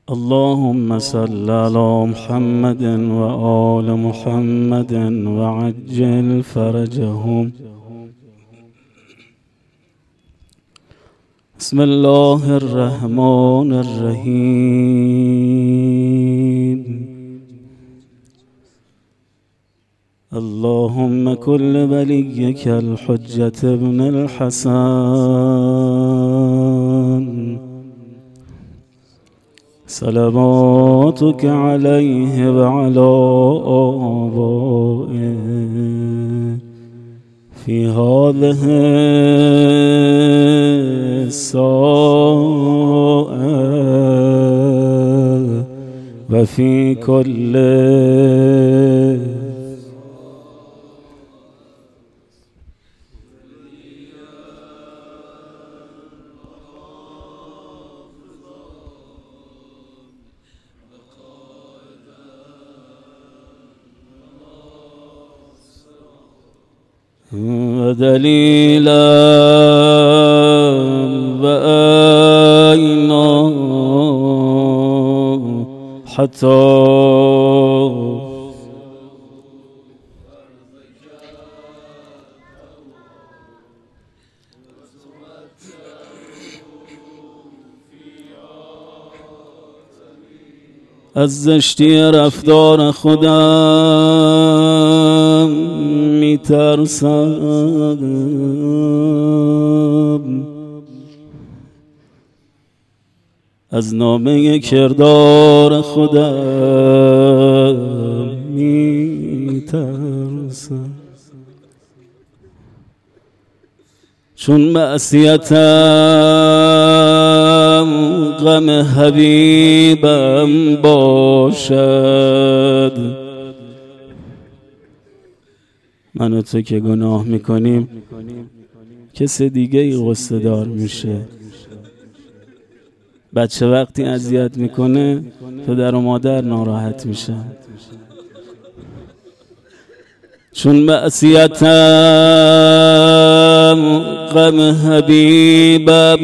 اللهم صل على محمد وآل محمد وعجل فرجهم. بسم الله الرحمن الرحيم. اللهم كل وليك الحجة ابن الحسن صلواتك عليه وعلى آبائه في هذه الساعة وفي كل ودليلا وآينا حتى از زشتی رفتار خودم میترسم، از نامه کردار خودم میترسم، چون معصیتم غم حبیبم باشد. من و تو که گناه میکنیم کس دیگه ای غصه دار میشه. بچه وقتی اذیت میکنه پدر و مادر ناراحت میشن، چون معصیتم غم حبیبم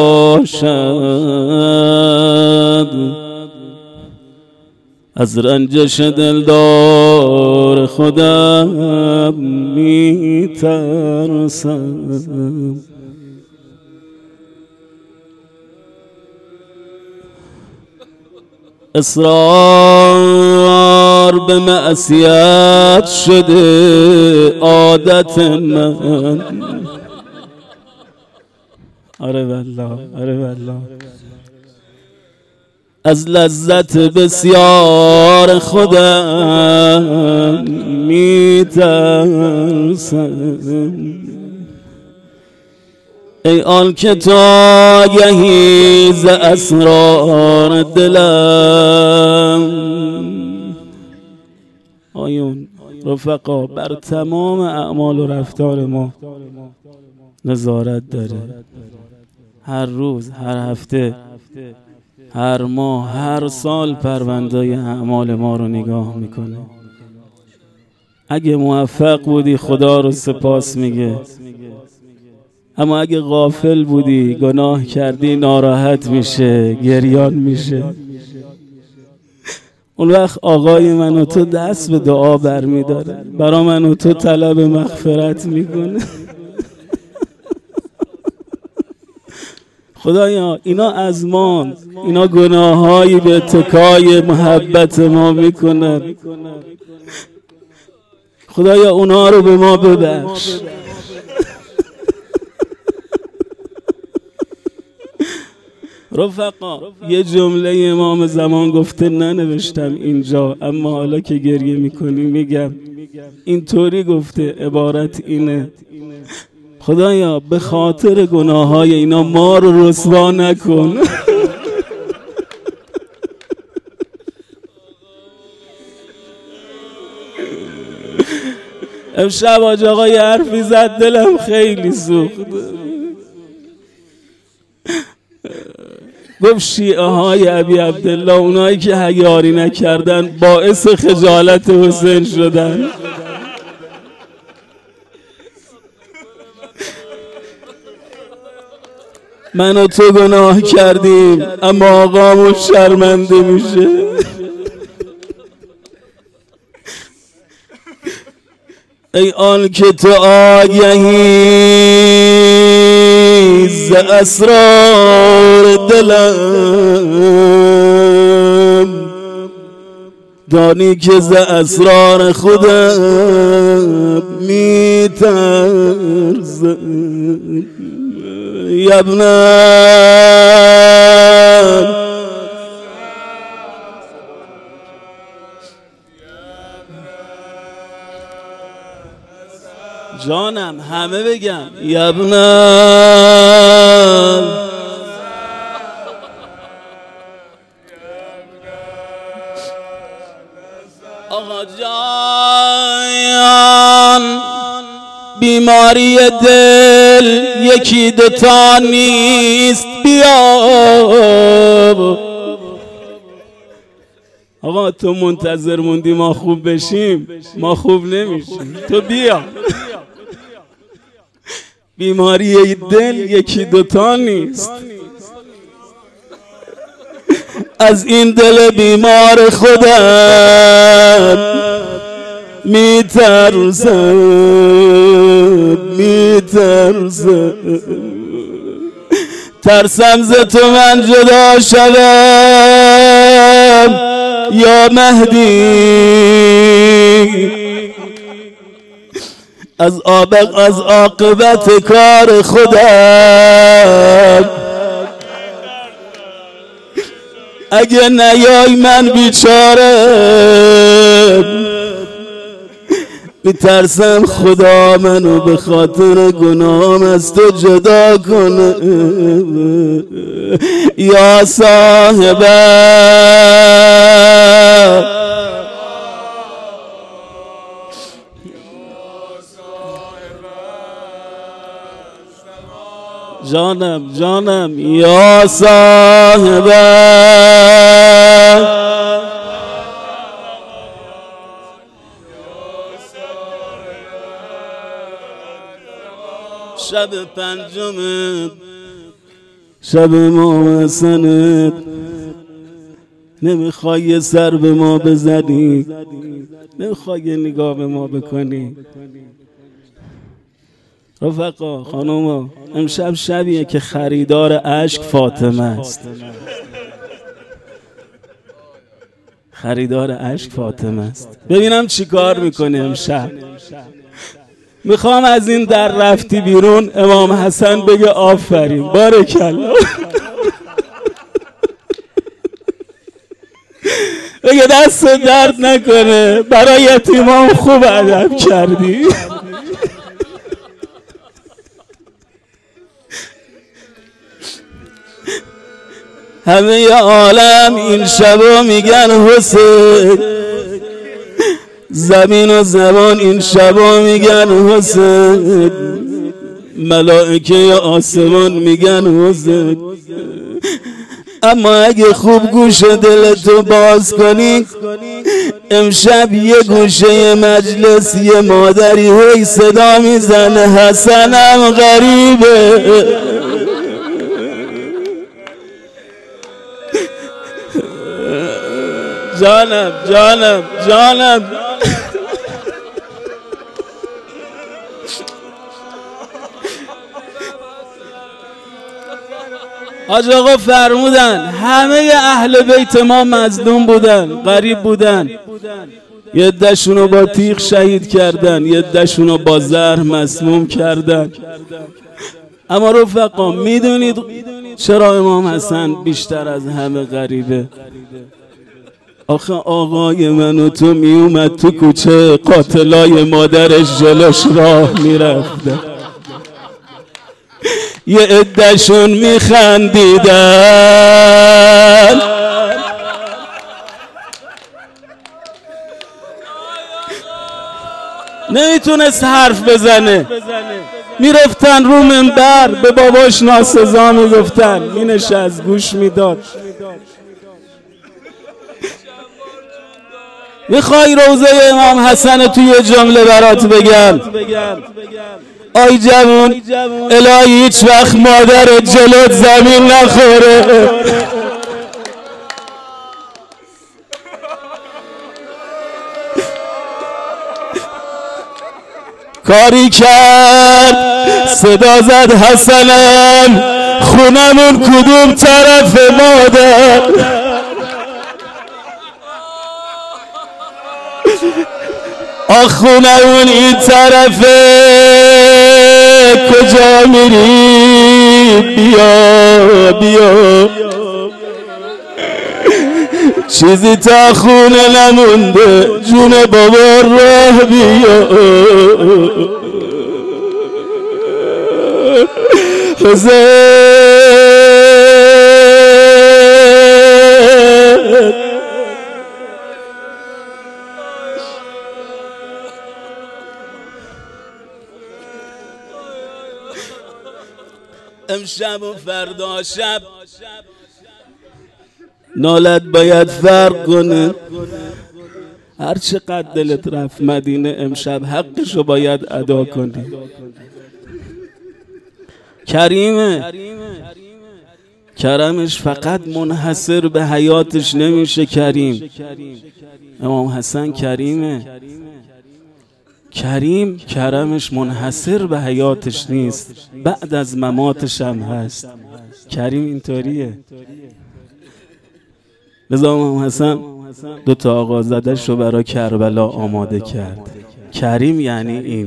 باشد، از رنجش دلدار خودم میترسم. اصرار به معصیت شده عادت من. آره والله، آره والله. از لذت بسیار خودم میترسم. ای آن که تو آگهی ز اسرار دلم. آیون رفقا بر تمام اعمال و رفتار ما نظارت داره. هر روز، هر هفته، هر ماه، هر سال پرونده‌ی اعمال ما رو نگاه میکنه. اگه موفق بودی خدا رو سپاس میگه، اما اگه غافل بودی گناه کردی ناراحت میشه، گریان میشه. اون وقت آقای من و تو دست به دعا برمیداره، برا من و تو طلب مغفرت میکنه. خدایا اینا از ما، اینا گناهایی به اتکای محبت ما میکنن. خدایا اونا رو به ما ببخش. رفقا یه جمله امام زمان گفته، ننوشتم اینجا اما حالا که گریه میکنی میگم. اینطوری گفته، عبارت اینه: خدایا به خاطر گناههای اینا ما رو رسوا نکن. امشب حاج آقا یه حرفی زد دلم خیلی سوخت. گفت شیعه های ابی عبدالله، اونایی که حیاری نکردن باعث خجالت حسین شدن. من و تو گناه کردیم اما آقامون شرمنده میشه. ای آن که تو آگهی ز اسرار دلم، دانی که ز اسرار خودم میترسم. یبنم جانم، همه بگم یبنم. آقا جان بیماری دل یکی دوتا نیست، بیا. آقا تو منتظر موندی ما خوب بشیم، ما خوب نمیشیم، تو بیا. بیماری دل یکی دوتا نیست، از این دل بیمار خودم میترسم، میترسم. ترسم ز تو من جدا شوم یا مهدی، از عاقبت کار خودم اگه نیای من بیچاره. میترسم خدا منو به خاطر گناهم از تو جدا کنه. یا صاحبه جانم جانم، یا صاحبه شب پنجم، شب محسنت، نمیخوای یه سر به ما بزنی، نمیخوای یه نگاه به ما بکنی. رفقا خانوما، امشب شبیه که خریدار اشک فاطمه است. خریدار اشک فاطمه است. ببینم چی کار میکنه امشب. میخوام از این در رفتی بیرون امام حسن بگه آفرین، بارکالله. بگه دست درد نکنه، برای یتیمان خوب ادب کردی. همه عالم این شبا میگن حسین، زمین و زمان این شبا میگن حسین، ملائکه آسمان میگن حسین. اما اگه خوب گوش دلتو باز کنی، امشب یه گوشه مجلس یه مادری هی صدا میزنه حسنم غریبه. جانم جانم جانم. حاج آقا فرمودن همه اهل بیت ما مظلوم بودن، غریب بودن. یه عده‌شونو با تیغ شهید کردن، یه عده‌شونو با زهر مسموم کردن. اما رفقا میدونید چرا امام حسن بیشتر از همه غریبه؟ آخه آقای من و تو میومد تو کوچه، قاتلای مادرش جلوش راه میرفتن، یه عده‌شون میخندیدن، نمیتونست حرف بزنه، میرفتن رو منبر به باباش ناسزا میگفتن، مینشست گوش میداد. میخوای روزه امام حسن توی جمله برات بگم؟ آی جوون الهی هیچ وقت مادر جلوت زمین نخوره. کاری کرد صدا زد حسنم خونمون کدوم طرف مادر؟ خونمون این طرفه کجا میری؟ بیا بیا چیزی تا خونه نمونده جون بابا راه بیا. امشب و فردا شب نالت باید فرق کنه. هر چقدر دلت رفت مدینه امشب حقشو باید ادا کنی. کریمه، کرمش فقط منحصر به حیاتش نمیشه. کریم امام حسن کریمه. کریم کرمش منحصر به حیاتش نیست، بعد از مماتش هم هست. کریم اینطوریه. لذا امام حسن 2 تا آقا زدش رو برای کربلا آماده کرد. کریم یعنی این.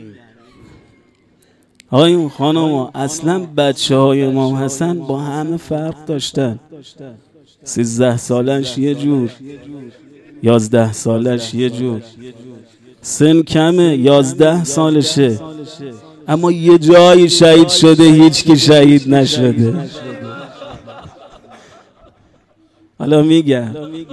آقایون خانم اصلا بچه های امام حسن با همه فرق داشتن. 13 سالش یه جور، 11 سالش یه جور، سن کمه 11 سالشه، اما یه جایی شهید شده هیچ کی شهید نشده. حالا میگم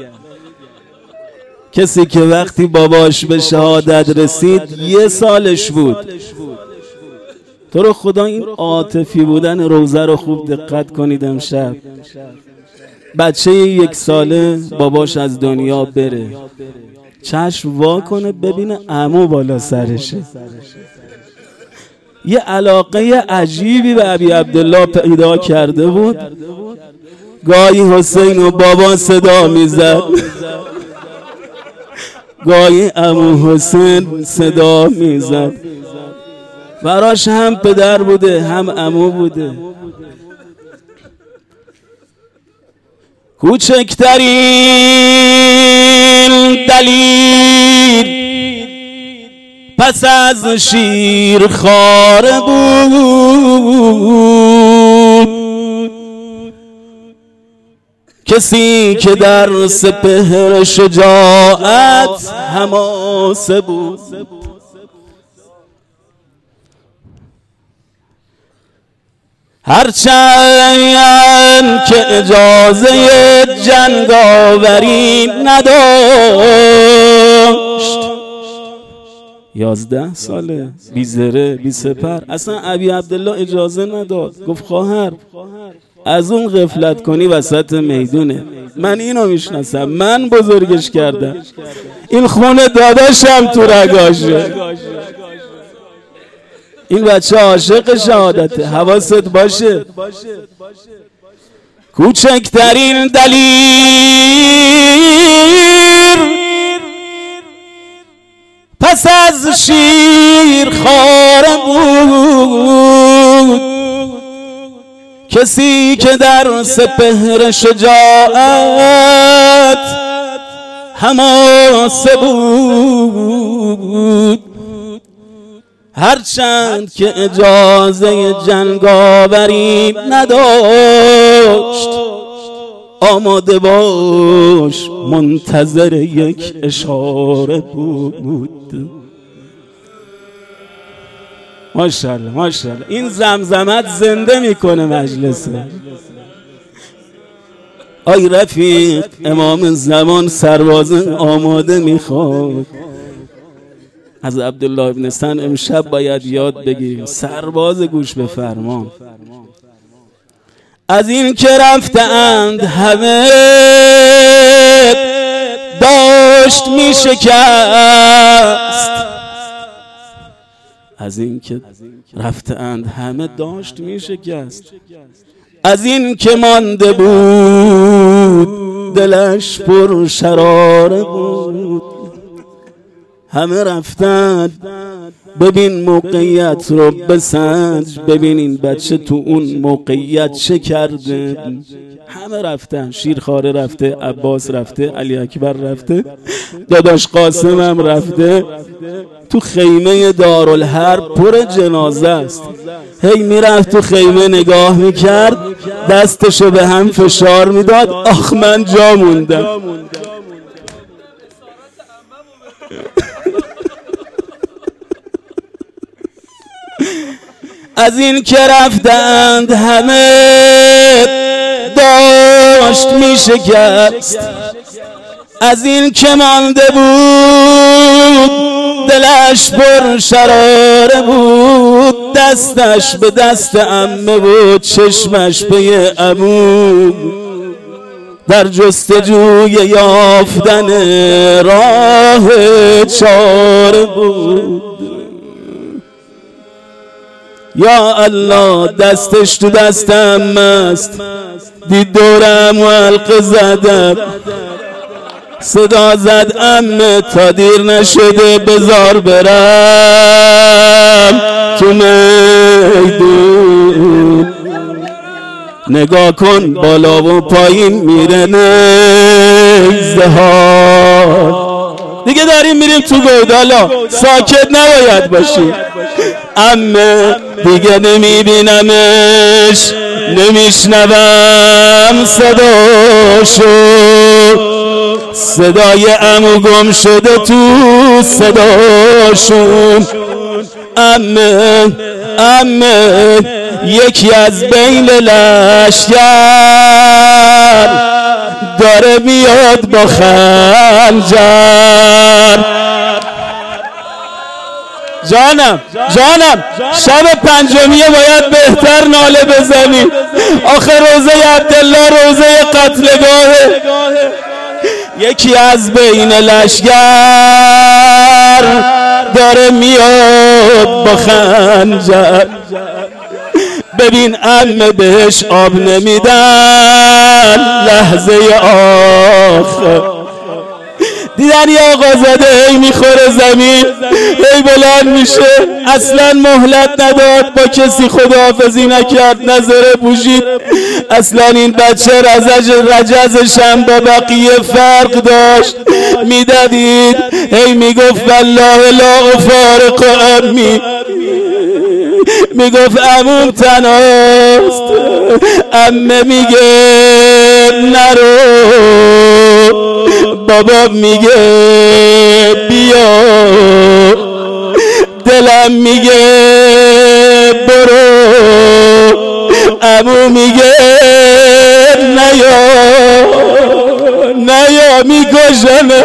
کسی که وقتی باباش به شهادت رسید 1 سالش بود. تو رو خدا این عاطفی بودن روزه رو خوب دقت کنید. امشب بچه 1 ساله باباش از دنیا بره، چشم وا کنه ببینه عمو بالا سرشه. یه علاقه عجیبی به ابی عبدالله پیدا کرده بود. گاهی حسین و بابا صدا میزد، گاهی عمو حسین صدا میزد. براش هم پدر بوده هم عمو بوده. کوچکترین دلیل پس از شیر خاره بود، کسی که در سپهر شجاعت حماسه بود. هرچند که اجازه جنگاوری نداشت، 11 ساله، بی زره بی سپر. اصلا ابی عبدالله اجازه نداد. گفت خواهر از اون غفلت کنی وسط میدونه. من اینو میشناسم، من بزرگش کردم، این خونه داداشم تو رگاشه. این بچه عاشق شهادته، حواست باشه. کوچکترین دلیر پس از شیر خاره بود، کسی که در سپهر شجاعت حماسه بود. هرچند که اجازه جنگاوری نداشت، آماده باش منتظر یک اشاره بود. ماشاءالله ماشاءالله، این زمزمت زنده میکنه مجلسه. آی رفیق، امام زمان سرباز آماده میخواد. از عبدالله ابن سن امشب باید یاد بگیریم. سرباز گوش به فرمان. از این که رفتند همه داشت می شکست، از این که رفتند همه داشت می شکست. از این که مانده بود دلش پر شراره بود. همه رفتند، ببین موقعیت رو بسنج، ببین این بچه تو اون موقعیت چه کرده. همه رفتن، شیرخواره رفته، عباس رفته، علی اکبر رفته، داداش قاسم هم رفته. تو خیمه دارالحرب پر جنازه است. هی میرفت تو خیمه نگاه میکرد، دستشو به هم فشار میداد، آخ من جا موندم. از این که رفتند همه داشت می شکست. از این که مانده بود دلش پر شراره بود. دستش به دست عمه بود، چشمش به عمو، در جستجوی یافتن راه چاره بود. یا الله دستش تو دستم است، دید دورم و حلقه زدم، صدا زد عمه تا دیر نشده بذار برم تو میدون. نگاه کن بالا و پایین میره نیزه ها. دیگه داریم میریم تو گودالا، ساکت نباید باشی. عمه دیگه نمیبینمش، نمیشنوم صداشو، صدای عمو گم شده تو صداشون. عمه عمه یکی از بین لشگر داره میاد با خنجر. جانم شب پنجمیه باید بهتر ناله بزنی. آخه روزه عبدالله روزه قتلگاهه. یکی از بین لشگر داره میاد با خنجر. ببین عمه بهش آب نمیدن لحظه آخر. دیدن یه آقازاده هی میخوره زمین، هی بلند میشه، اصلا مهلت نداد، با کسی خداحافظی نکرد، نظره پوشید. اصلا این بچه رجزش هم با بقیه فرق داشت. میدادید هی میگفت والله لا افارق عمی، میگفت عموم تنهاست. عمه میگه نرو، بابا میگه بیا، دلم میگه برو، عمو میگه نیا میکشمه.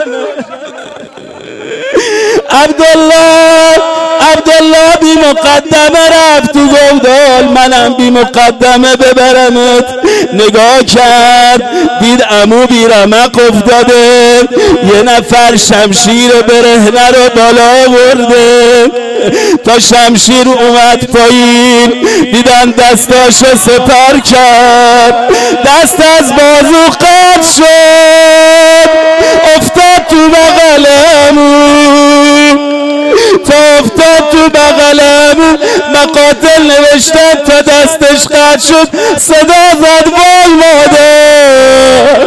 عبدالله بی مقدمه رفت تو گودال، منم بی مقدمه ببرمت. نگاه کرد دید عمو بی رمق افتاده، یه نفر شمشیر برهنه رو بالا برده. تا شمشیر اومد پایین دیدن دستاشو سپر کرد، دست از بازو قطع شد، افتاد تو بغل عمو. تا افتاد تو بغلم مقاتل نوشتن تا دستش قطع شد، صدا زد وای مادر.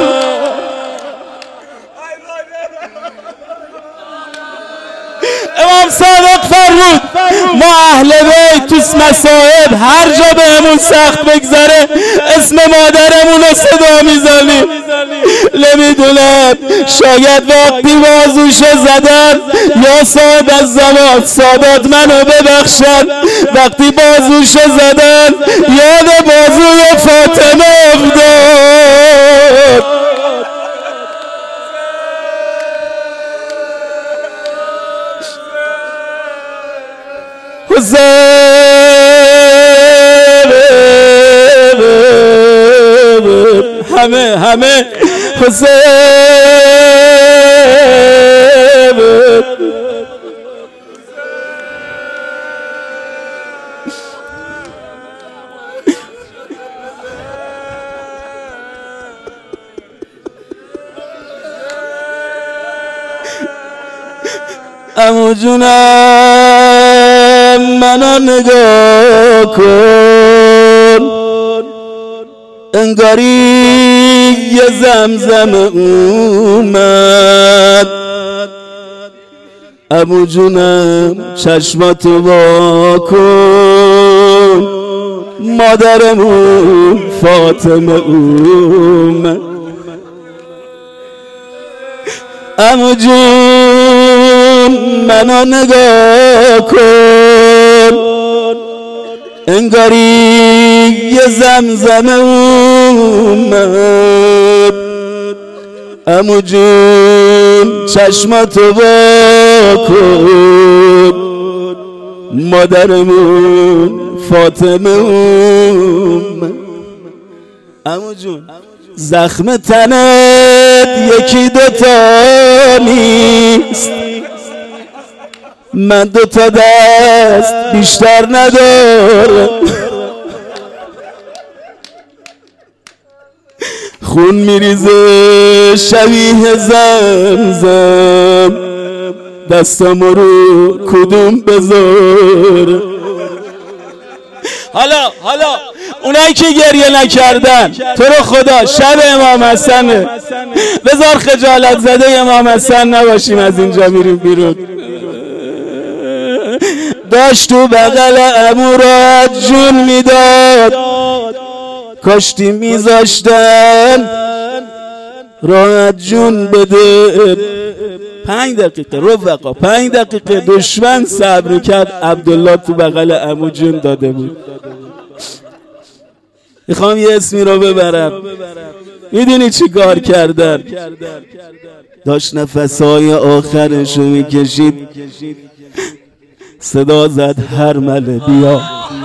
امام صادق فرمود ما اهل بیت تو مصائب هر جا بهمون سخت بگذره اسم مادرمون رو صدا میزنیم. نمیدونم شاید وقتی بازوشو زدن یا صاحب از زمان سادات منو ببخشن، وقتی بازوشو زدن یاد بازوی فاطمه افتاد. همه حسین عمو جونم منو نگاه کن، انگاری یه زمزم اومد. عمو جونم چشماتو وا کن، مادرمون فاطمه اومد. عمو جون منو نگاه کن، انگاری یه زمزم اومد. عمو جون چشماتو وا کن، مادرمون فاطمه اومد. عمو جون زخم تنت یکی دوتا نیست، من دوتا دست بیشتر ندارم. خون میریزه شبیه زمزم، دستم رو کدوم بذارم؟ حالا اونایی که گریه نکردن تو رو خدا شب امام حسنه، بذار خجالت زده امام حسن نباشیم از اینجا میریم بیرون. داشت تو بغل عمو راحت جون میداد، کاشتی میذاشتن راحت جون بده. 5 دقیقه رفقا، 5 دقیقه دشمن صبر کرد. عبدالله تو بغل عمو جون داده بود. میخوام یه اسمی رو ببرم، میدونی چی کار کردن؟ داشت نفسهای آخرشو میکشید، صدا زد هرمله بیا.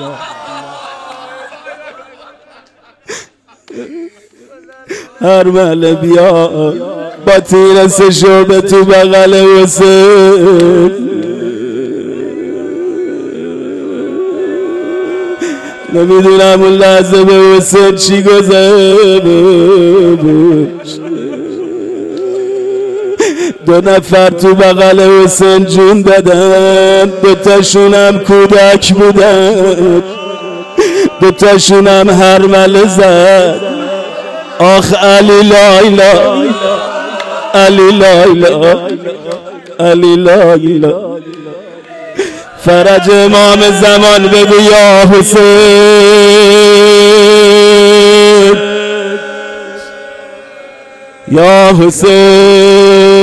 هرمله بیا، با تیر شعبه تو بغل حسین. نمیدونم اون لحظه به حسین چی گذشت. 2 نفر تو بغل حسین جون دادن، 2 تاشونم کودک بودن، 2 تاشونم هرمله زد. آخ علی لایلا، علی لایلا، علی لایلا. فرج امام زمان بگو یا حسین، یا حسین.